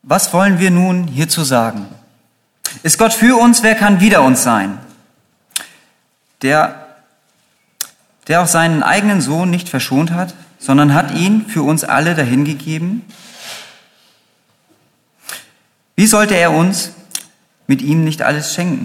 Was wollen wir nun hierzu sagen? Ist Gott für uns, wer kann wider uns sein? Der auch seinen eigenen Sohn nicht verschont hat, sondern hat ihn für uns alle dahingegeben. Wie sollte er uns mit ihm nicht alles schenken?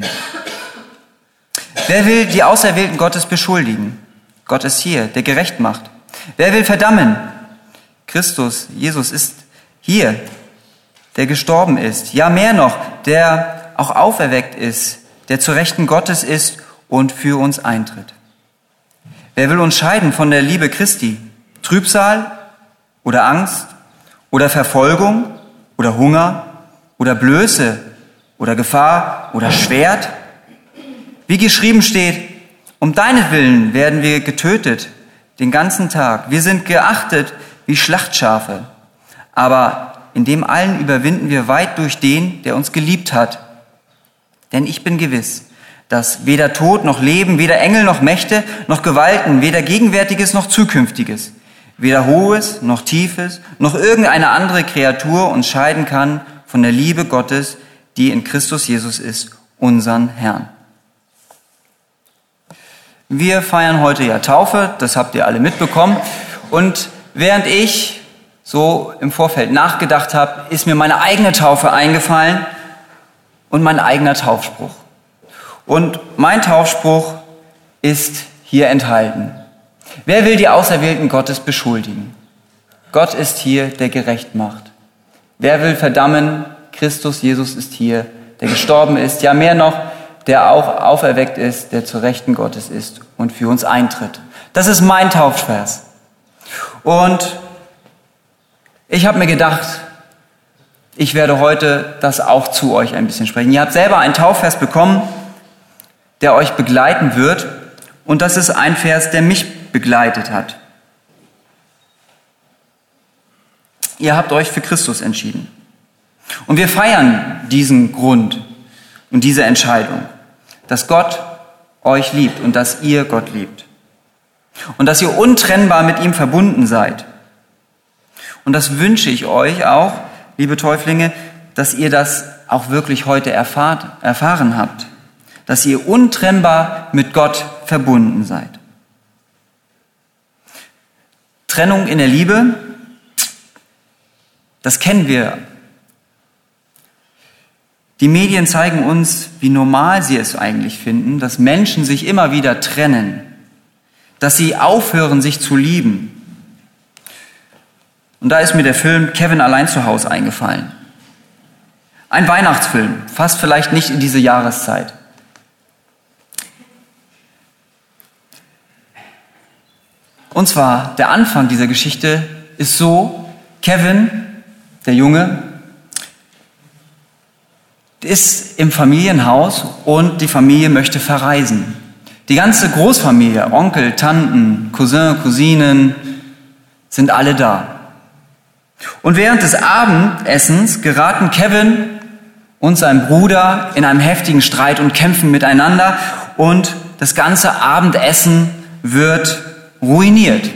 Wer will die Auserwählten Gottes beschuldigen? Gott ist hier, der gerecht macht. Wer will verdammen? Christus, Jesus ist hier, der gestorben ist. Ja, mehr noch, der auch auferweckt ist, der zur Rechten Gottes ist und für uns eintritt. Wer will uns scheiden von der Liebe Christi? Trübsal oder Angst oder Verfolgung oder Hunger oder Blöße oder Gefahr oder Schwert? Wie geschrieben steht, um deinetwillen werden wir getötet den ganzen Tag. Wir sind geachtet wie Schlachtschafe. Aber in dem allen überwinden wir weit durch den, der uns geliebt hat. Denn ich bin gewiss, dass weder Tod noch Leben, weder Engel noch Mächte noch Gewalten, weder Gegenwärtiges noch Zukünftiges, weder Hohes noch Tiefes, noch irgendeine andere Kreatur uns scheiden kann von der Liebe Gottes, die in Christus Jesus ist, unseren Herrn. Wir feiern heute ja Taufe, das habt ihr alle mitbekommen. Und während ich so im Vorfeld nachgedacht habe, ist mir meine eigene Taufe eingefallen und mein eigener Taufspruch. Und mein Taufspruch ist hier enthalten. Wer will die Auserwählten Gottes beschuldigen? Gott ist hier, der gerecht macht. Wer will verdammen? Christus Jesus ist hier, der gestorben ist. Ja, mehr noch, der auch auferweckt ist, der zur Rechten Gottes ist und für uns eintritt. Das ist mein Taufvers. Und ich habe mir gedacht, ich werde heute das auch zu euch ein bisschen sprechen. Ihr habt selber einen Taufvers bekommen, der euch begleiten wird. Und das ist ein Vers, der mich begleitet hat. Ihr habt euch für Christus entschieden. Und wir feiern diesen Grund und diese Entscheidung, dass Gott euch liebt und dass ihr Gott liebt. Und dass ihr untrennbar mit ihm verbunden seid. Und das wünsche ich euch auch, liebe Täuflinge, dass ihr das auch wirklich heute erfahren habt. Dass ihr untrennbar mit Gott verbunden seid. Trennung in der Liebe, das kennen wir. Die Medien zeigen uns, wie normal sie es eigentlich finden, dass Menschen sich immer wieder trennen, dass sie aufhören, sich zu lieben. Und da ist mir der Film Kevin allein zu Hause eingefallen. Ein Weihnachtsfilm, fast vielleicht nicht in diese Jahreszeit. Und zwar, der Anfang dieser Geschichte ist so, Kevin, der Junge, ist im Familienhaus und die Familie möchte verreisen. Die ganze Großfamilie, Onkel, Tanten, Cousin, Cousinen, sind alle da. Und während des Abendessens geraten Kevin und sein Bruder in einem heftigen Streit und kämpfen miteinander und das ganze Abendessen wird ruiniert.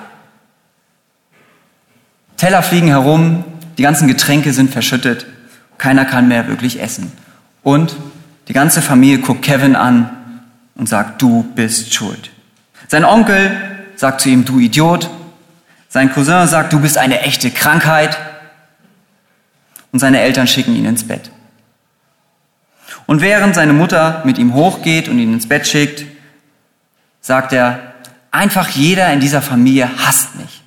Teller fliegen herum, die ganzen Getränke sind verschüttet, keiner kann mehr wirklich essen. Und die ganze Familie guckt Kevin an und sagt, du bist schuld. Sein Onkel sagt zu ihm, du Idiot. Sein Cousin sagt, du bist eine echte Krankheit. Und seine Eltern schicken ihn ins Bett. Und während seine Mutter mit ihm hochgeht und ihn ins Bett schickt, sagt er, einfach jeder in dieser Familie hasst mich.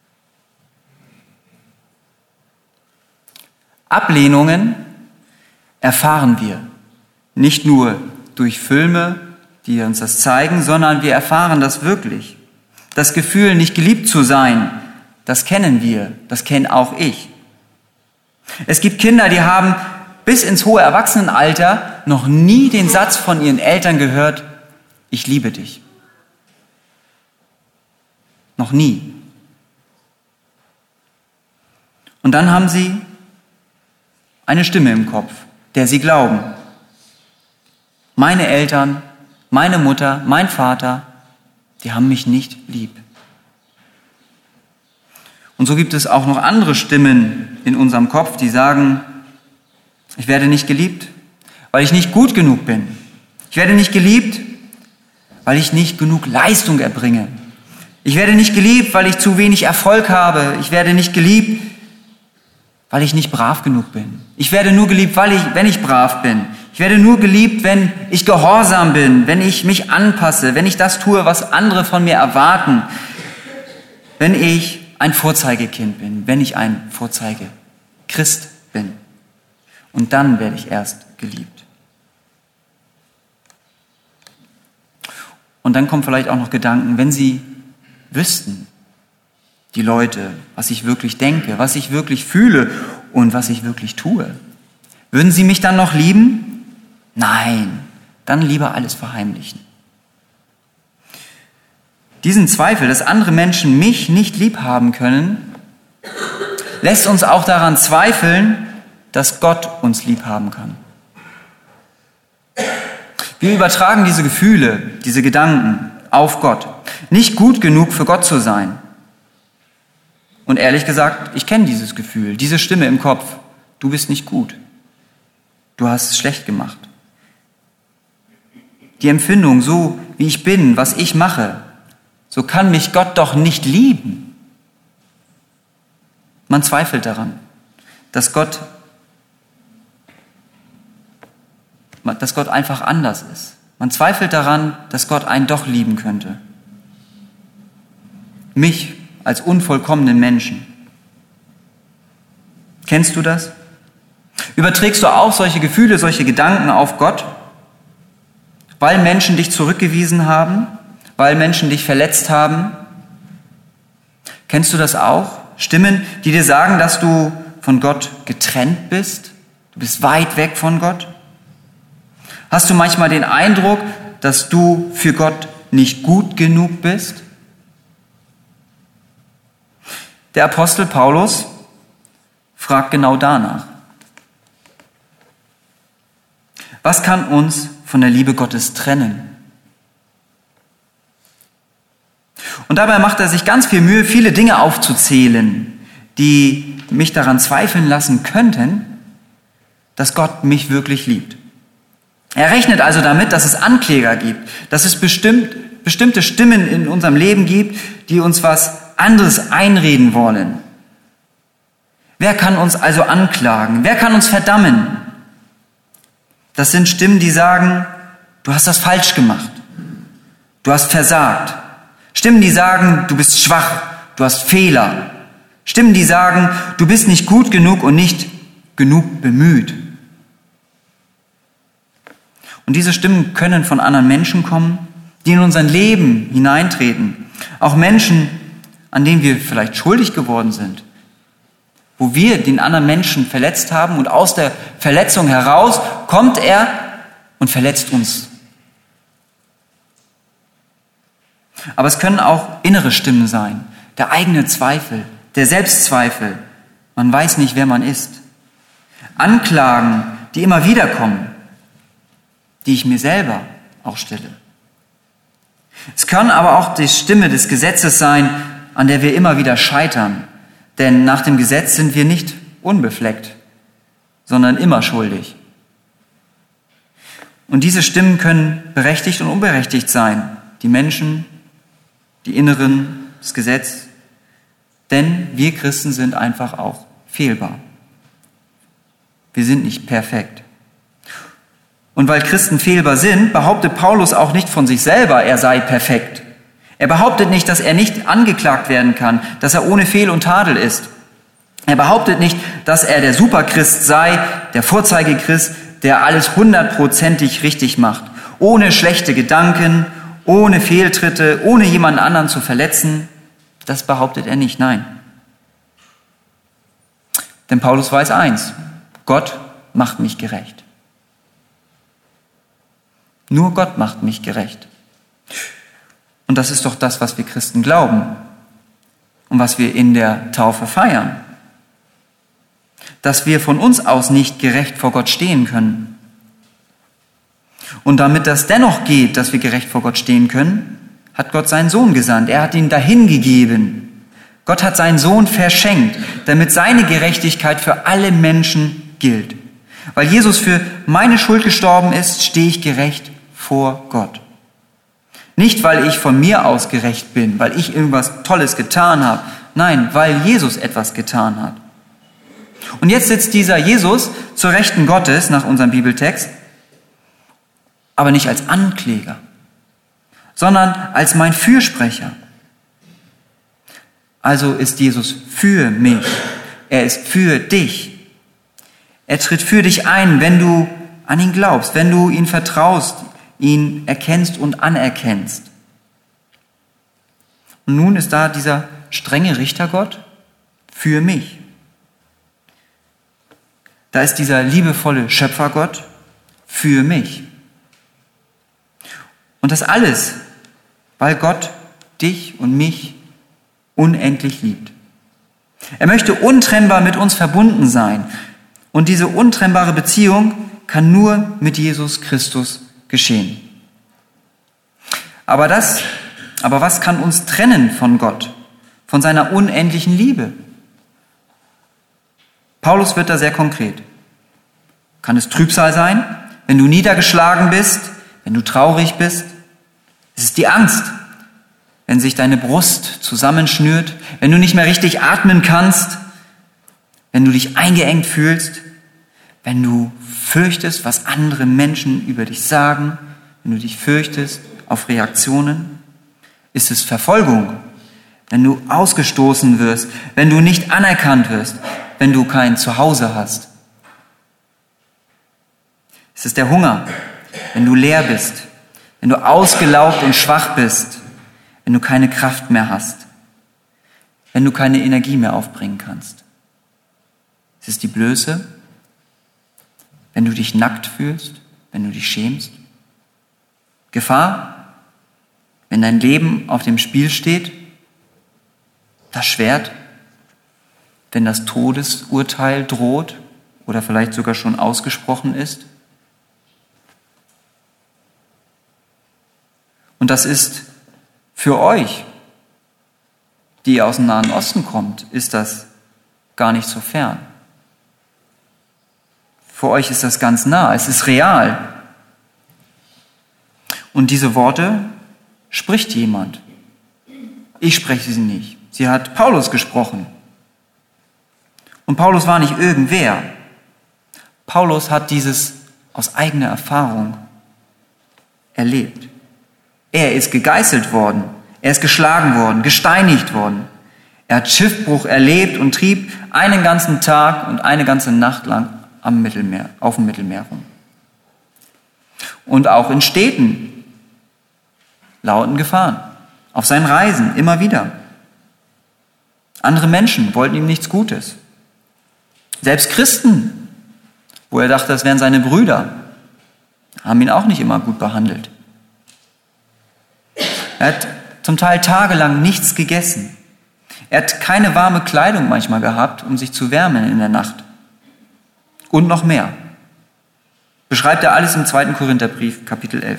Ablehnungen erfahren wir nicht nur durch Filme, die uns das zeigen, sondern wir erfahren das wirklich. Das Gefühl, nicht geliebt zu sein, das kennen wir, das kenne auch ich. Es gibt Kinder, die haben bis ins hohe Erwachsenenalter noch nie den Satz von ihren Eltern gehört, ich liebe dich. Noch nie. Und dann haben sie eine Stimme im Kopf, der sie glauben. Meine Eltern, meine Mutter, mein Vater, die haben mich nicht lieb. Und so gibt es auch noch andere Stimmen in unserem Kopf, die sagen, Ich werde nicht geliebt, weil ich nicht gut genug bin. Ich werde nicht geliebt, weil ich nicht genug Leistung erbringe. Ich werde nicht geliebt, weil ich zu wenig Erfolg habe. Ich werde nicht geliebt, weil ich nicht brav genug bin. Ich werde nur geliebt, wenn ich brav bin. Ich werde nur geliebt, wenn ich gehorsam bin, wenn ich mich anpasse, wenn ich das tue, was andere von mir erwarten, wenn ich ein Vorzeigekind bin, wenn ich ein Vorzeigechrist bin. Und dann werde ich erst geliebt. Und dann kommen vielleicht auch noch Gedanken, wenn Sie wüssten, die Leute, was ich wirklich denke, was ich wirklich fühle und was ich wirklich tue, würden Sie mich dann noch lieben? Nein, dann lieber alles verheimlichen. Diesen Zweifel, dass andere Menschen mich nicht lieb haben können, lässt uns auch daran zweifeln, dass Gott uns lieb haben kann. Wir übertragen diese Gefühle, diese Gedanken auf Gott. Nicht gut genug für Gott zu sein. Und ehrlich gesagt, ich kenne dieses Gefühl, diese Stimme im Kopf. Du bist nicht gut. Du hast es schlecht gemacht. Die Empfindung, so wie ich bin, was ich mache, so kann mich Gott doch nicht lieben. Man zweifelt daran, dass Gott einfach anders ist. Man zweifelt daran, dass Gott einen doch lieben könnte. Mich als unvollkommenen Menschen. Kennst du das? Überträgst du auch solche Gefühle, solche Gedanken auf Gott, weil Menschen dich zurückgewiesen haben, weil Menschen dich verletzt haben? Kennst du das auch? Stimmen, die dir sagen, dass du von Gott getrennt bist? Du bist weit weg von Gott? Hast du manchmal den Eindruck, dass du für Gott nicht gut genug bist? Der Apostel Paulus fragt genau danach. Was kann uns von der Liebe Gottes trennen? Und dabei macht er sich ganz viel Mühe, viele Dinge aufzuzählen, die mich daran zweifeln lassen könnten, dass Gott mich wirklich liebt. Er rechnet also damit, dass es Ankläger gibt, dass es bestimmte Stimmen in unserem Leben gibt, die uns was anderes einreden wollen. Wer kann uns also anklagen? Wer kann uns verdammen? Das sind Stimmen, die sagen, du hast das falsch gemacht. Du hast versagt. Stimmen, die sagen, du bist schwach. Du hast Fehler. Stimmen, die sagen, du bist nicht gut genug und nicht genug bemüht. Und diese Stimmen können von anderen Menschen kommen, die in unser Leben hineintreten. Auch Menschen, an denen wir vielleicht schuldig geworden sind, wo wir den anderen Menschen verletzt haben und aus der Verletzung heraus kommt er und verletzt uns. Aber es können auch innere Stimmen sein, der eigene Zweifel, der Selbstzweifel. Man weiß nicht, wer man ist. Anklagen, die immer wieder kommen, die ich mir selber auch stelle. Es kann aber auch die Stimme des Gesetzes sein, an der wir immer wieder scheitern. Denn nach dem Gesetz sind wir nicht unbefleckt, sondern immer schuldig. Und diese Stimmen können berechtigt und unberechtigt sein. Die Menschen, die Inneren, das Gesetz. Denn wir Christen sind einfach auch fehlbar. Wir sind nicht perfekt. Und weil Christen fehlbar sind, behauptet Paulus auch nicht von sich selber, er sei perfekt. Er behauptet nicht, dass er nicht angeklagt werden kann, dass er ohne Fehl und Tadel ist. Er behauptet nicht, dass er der Superchrist sei, der Vorzeigechrist, der alles 100%ig richtig macht, ohne schlechte Gedanken, ohne Fehltritte, ohne jemanden anderen zu verletzen. Das behauptet er nicht, nein. Denn Paulus weiß eins, Gott macht mich gerecht. Nur Gott macht mich gerecht. Und das ist doch das, was wir Christen glauben und was wir in der Taufe feiern. Dass wir von uns aus nicht gerecht vor Gott stehen können. Und damit das dennoch geht, dass wir gerecht vor Gott stehen können, hat Gott seinen Sohn gesandt. Er hat ihn dahin gegeben. Gott hat seinen Sohn verschenkt, damit seine Gerechtigkeit für alle Menschen gilt. Weil Jesus für meine Schuld gestorben ist, stehe ich gerecht vor Gott. Nicht, weil ich von mir aus gerecht bin, weil ich irgendwas Tolles getan habe. Nein, weil Jesus etwas getan hat. Und jetzt sitzt dieser Jesus zur Rechten Gottes nach unserem Bibeltext, aber nicht als Ankläger, sondern als mein Fürsprecher. Also ist Jesus für mich. Er ist für dich. Er tritt für dich ein, wenn du an ihn glaubst, wenn du ihn vertraust, ihn erkennst und anerkennst. Und nun ist da dieser strenge Richtergott für mich. Da ist dieser liebevolle Schöpfergott für mich. Und das alles, weil Gott dich und mich unendlich liebt. Er möchte untrennbar mit uns verbunden sein. Und diese untrennbare Beziehung kann nur mit Jesus Christus geschehen. Aber was kann uns trennen von Gott, von seiner unendlichen Liebe? Paulus wird da sehr konkret. Kann es Trübsal sein, wenn du niedergeschlagen bist, wenn du traurig bist? Es ist die Angst, wenn sich deine Brust zusammenschnürt, wenn du nicht mehr richtig atmen kannst, wenn du dich eingeengt fühlst, wenn du fürchtest, was andere Menschen über dich sagen, wenn du dich fürchtest auf Reaktionen. Ist es Verfolgung, wenn du ausgestoßen wirst, wenn du nicht anerkannt wirst, wenn du kein Zuhause hast? Ist es der Hunger, wenn du leer bist, wenn du ausgelaugt und schwach bist, wenn du keine Kraft mehr hast, wenn du keine Energie mehr aufbringen kannst? Ist es die Blöße, wenn du dich nackt fühlst, wenn du dich schämst? Gefahr, wenn dein Leben auf dem Spiel steht? Das Schwert, wenn das Todesurteil droht oder vielleicht sogar schon ausgesprochen ist? Und das ist für euch, die aus dem Nahen Osten kommt, ist das gar nicht so fern. Für euch ist das ganz nah, es ist real. Und diese Worte spricht jemand. Ich spreche sie nicht. Sie hat Paulus gesprochen. Und Paulus war nicht irgendwer. Paulus hat dieses aus eigener Erfahrung erlebt. Er ist gegeißelt worden, er ist geschlagen worden, gesteinigt worden. Er hat Schiffbruch erlebt und trieb einen ganzen Tag und eine ganze Nacht lang auf dem Mittelmeer rum. Und auch in Städten lauten Gefahren, auf seinen Reisen immer wieder. Andere Menschen wollten ihm nichts Gutes. Selbst Christen, wo er dachte, das wären seine Brüder, haben ihn auch nicht immer gut behandelt. Er hat zum Teil tagelang nichts gegessen. Er hat keine warme Kleidung manchmal gehabt, um sich zu wärmen in der Nacht. Und noch mehr. Beschreibt er alles im 2. Korintherbrief, Kapitel 11.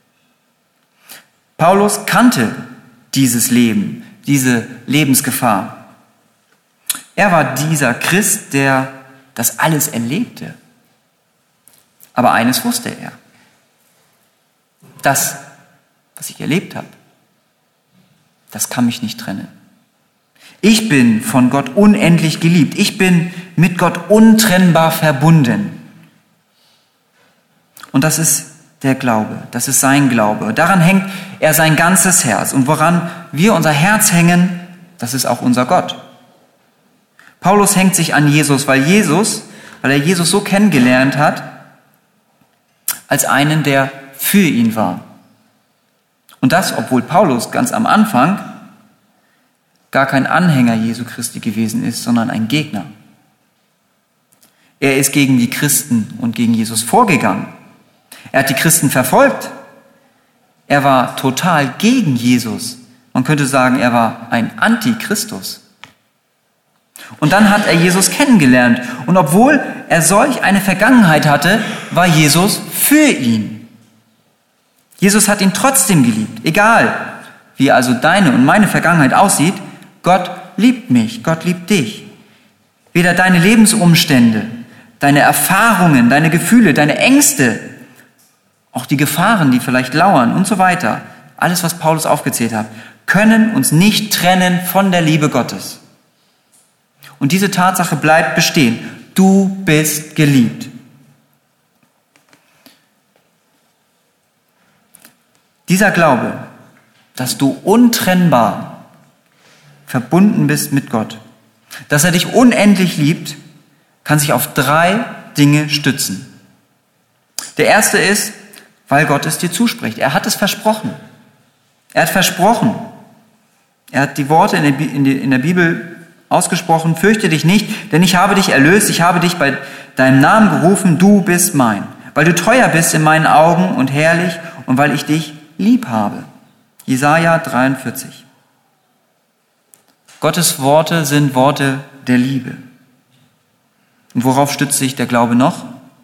Paulus kannte dieses Leben, diese Lebensgefahr. Er war dieser Christ, der das alles erlebte. Aber eines wusste er. Das, was ich erlebt habe, das kann mich nicht trennen. Ich bin von Gott unendlich geliebt. Ich bin mit Gott untrennbar verbunden. Und das ist der Glaube, das ist sein Glaube. Daran hängt er sein ganzes Herz. Und woran wir unser Herz hängen, das ist auch unser Gott. Paulus hängt sich an Jesus, weil er Jesus so kennengelernt hat, als einen, der für ihn war. Und das, obwohl Paulus ganz am Anfang gar kein Anhänger Jesu Christi gewesen ist, sondern ein Gegner. Er ist gegen die Christen und gegen Jesus vorgegangen. Er hat die Christen verfolgt. Er war total gegen Jesus. Man könnte sagen, er war ein Antichristus. Und dann hat er Jesus kennengelernt. Und obwohl er solch eine Vergangenheit hatte, war Jesus für ihn. Jesus hat ihn trotzdem geliebt. Egal, wie also deine und meine Vergangenheit aussieht, Gott liebt mich, Gott liebt dich. Weder deine Lebensumstände, deine Erfahrungen, deine Gefühle, deine Ängste, auch die Gefahren, die vielleicht lauern und so weiter, alles, was Paulus aufgezählt hat, können uns nicht trennen von der Liebe Gottes. Und diese Tatsache bleibt bestehen. Du bist geliebt. Dieser Glaube, dass du untrennbar verbunden bist mit Gott, dass er dich unendlich liebt, kann sich auf 3 Dinge stützen. Der erste ist, weil Gott es dir zuspricht. Er hat es versprochen. Er hat versprochen. Er hat die Worte in der Bibel ausgesprochen: Fürchte dich nicht, denn ich habe dich erlöst, ich habe dich bei deinem Namen gerufen, du bist mein. Weil du teuer bist in meinen Augen und herrlich und weil ich dich lieb habe. Jesaja 43. Gottes Worte sind Worte der Liebe. Und worauf stützt sich der Glaube noch?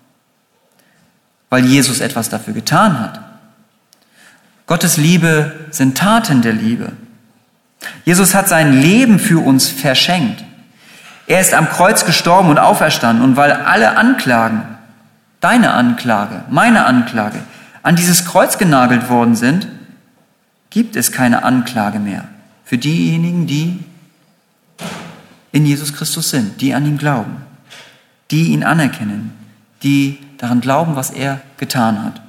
Weil Jesus etwas dafür getan hat. Gottes Liebe sind Taten der Liebe. Jesus hat sein Leben für uns verschenkt. Er ist am Kreuz gestorben und auferstanden. Und weil alle Anklagen, deine Anklage, meine Anklage, an dieses Kreuz genagelt worden sind, gibt es keine Anklage mehr für diejenigen, die in Jesus Christus sind, die an ihn glauben, die ihn anerkennen, die daran glauben, was er getan hat.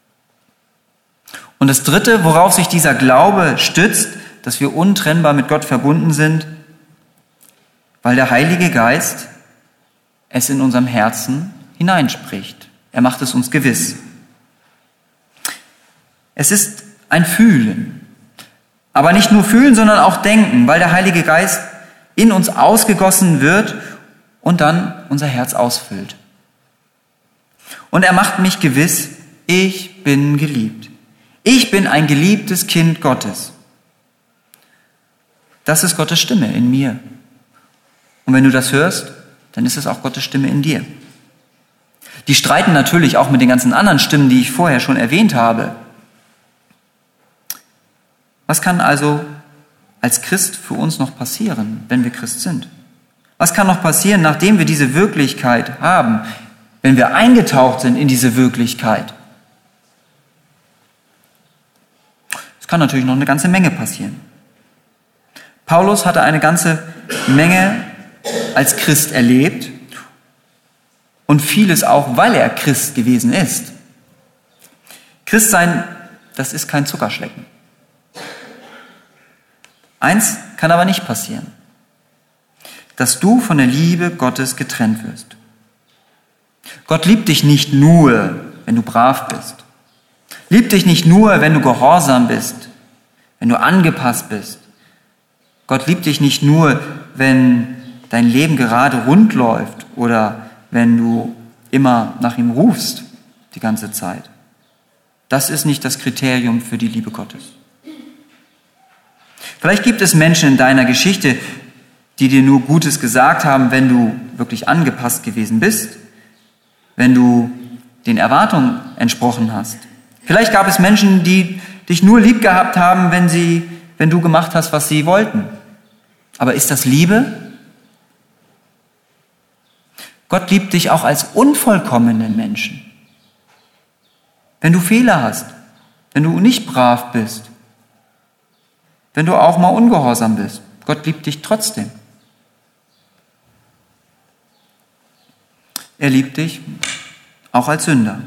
Und das Dritte, worauf sich dieser Glaube stützt, dass wir untrennbar mit Gott verbunden sind, weil der Heilige Geist es in unserem Herzen hineinspricht. Er macht es uns gewiss. Es ist ein Fühlen. Aber nicht nur fühlen, sondern auch denken, weil der Heilige Geist in uns ausgegossen wird und dann unser Herz ausfüllt. Und er macht mich gewiss, ich bin geliebt. Ich bin ein geliebtes Kind Gottes. Das ist Gottes Stimme in mir. Und wenn du das hörst, dann ist es auch Gottes Stimme in dir. Die streiten natürlich auch mit den ganzen anderen Stimmen, die ich vorher schon erwähnt habe. Was kann also als Christ für uns noch passieren, wenn wir Christ sind? Was kann noch passieren, nachdem wir diese Wirklichkeit haben, wenn wir eingetaucht sind in diese Wirklichkeit? Es kann natürlich noch eine ganze Menge passieren. Paulus hatte eine ganze Menge als Christ erlebt und vieles auch, weil er Christ gewesen ist. Christsein, das ist kein Zuckerschlecken. Eins kann aber nicht passieren: dass du von der Liebe Gottes getrennt wirst. Gott liebt dich nicht nur, wenn du brav bist. Liebt dich nicht nur, wenn du gehorsam bist, wenn du angepasst bist. Gott liebt dich nicht nur, wenn dein Leben gerade rund läuft oder wenn du immer nach ihm rufst die ganze Zeit. Das ist nicht das Kriterium für die Liebe Gottes. Vielleicht gibt es Menschen in deiner Geschichte, die dir nur Gutes gesagt haben, wenn du wirklich angepasst gewesen bist, wenn du den Erwartungen entsprochen hast. Vielleicht gab es Menschen, die dich nur lieb gehabt haben, wenn du gemacht hast, was sie wollten. Aber ist das Liebe? Gott liebt dich auch als unvollkommenen Menschen. Wenn du Fehler hast, wenn du nicht brav bist, wenn du auch mal ungehorsam bist. Gott liebt dich trotzdem. Er liebt dich auch als Sünder.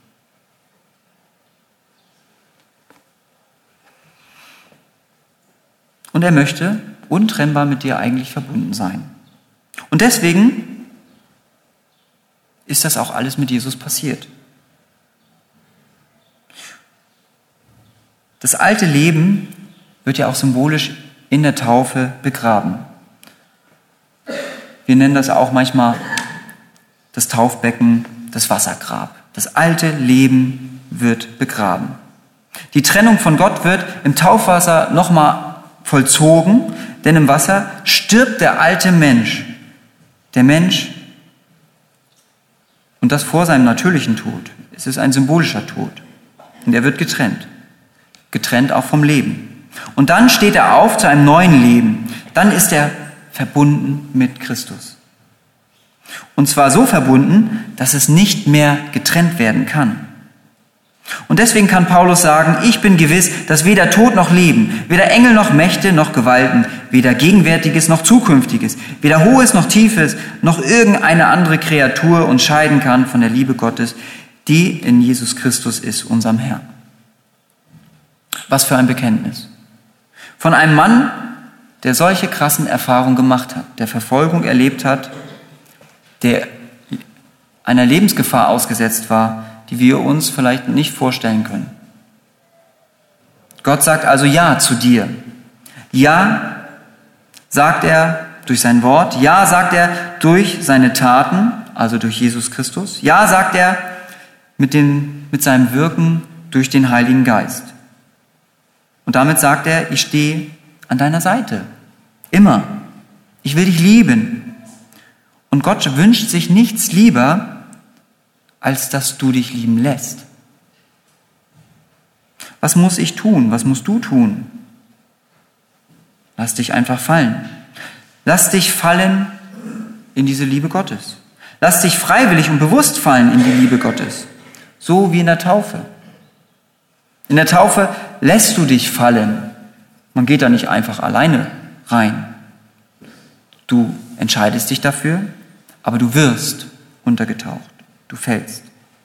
Und er möchte untrennbar mit dir eigentlich verbunden sein. Und deswegen ist das auch alles mit Jesus passiert. Das alte Leben wird ja auch symbolisch in der Taufe begraben. Wir nennen das auch manchmal das Taufbecken, das Wassergrab. Das alte Leben wird begraben. Die Trennung von Gott wird im Taufwasser nochmal vollzogen, denn im Wasser stirbt der alte Mensch. Der Mensch, und das vor seinem natürlichen Tod. Es ist ein symbolischer Tod. Und er wird getrennt. Getrennt auch vom Leben. Und dann steht er auf zu einem neuen Leben. Dann ist er verbunden mit Christus. Und zwar so verbunden, dass es nicht mehr getrennt werden kann. Und deswegen kann Paulus sagen, ich bin gewiss, dass weder Tod noch Leben, weder Engel noch Mächte noch Gewalten, weder Gegenwärtiges noch Zukünftiges, weder Hohes noch Tiefes, noch irgendeine andere Kreatur uns scheiden kann von der Liebe Gottes, die in Jesus Christus ist, unserem Herrn. Was für ein Bekenntnis. Von einem Mann, der solche krassen Erfahrungen gemacht hat, der Verfolgung erlebt hat, der einer Lebensgefahr ausgesetzt war, die wir uns vielleicht nicht vorstellen können. Gott sagt also Ja zu dir. Ja, sagt er durch sein Wort. Ja, sagt er durch seine Taten, also durch Jesus Christus. Ja, sagt er mit seinem Wirken durch den Heiligen Geist. Und damit sagt er, ich stehe an deiner Seite. Immer. Ich will dich lieben. Und Gott wünscht sich nichts lieber, als dass du dich lieben lässt. Was muss ich tun? Was musst du tun? Lass dich einfach fallen. Lass dich fallen in diese Liebe Gottes. Lass dich freiwillig und bewusst fallen in die Liebe Gottes. So wie in der Taufe. In der Taufe lässt du dich fallen. Man geht da nicht einfach alleine rein. Du entscheidest dich dafür, aber du wirst untergetaucht. Du fällst.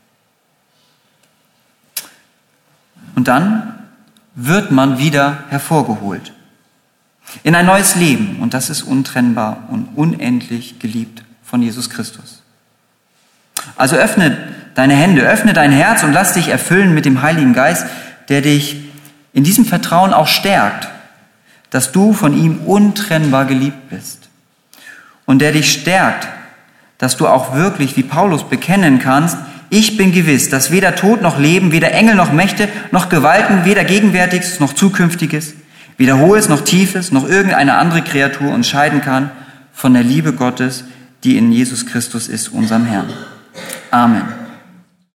Und dann wird man wieder hervorgeholt. In ein neues Leben. Und das ist untrennbar und unendlich geliebt von Jesus Christus. Also öffne deine Hände, öffne dein Herz und lass dich erfüllen mit dem Heiligen Geist, der dich in diesem Vertrauen auch stärkt, dass du von ihm untrennbar geliebt bist. Und der dich stärkt, dass du auch wirklich, wie Paulus, bekennen kannst, ich bin gewiss, dass weder Tod noch Leben, weder Engel noch Mächte, noch Gewalten, weder Gegenwärtiges noch Zukünftiges, weder Hohes noch Tiefes, noch irgendeine andere Kreatur uns scheiden kann von der Liebe Gottes, die in Jesus Christus ist, unserem Herrn. Amen.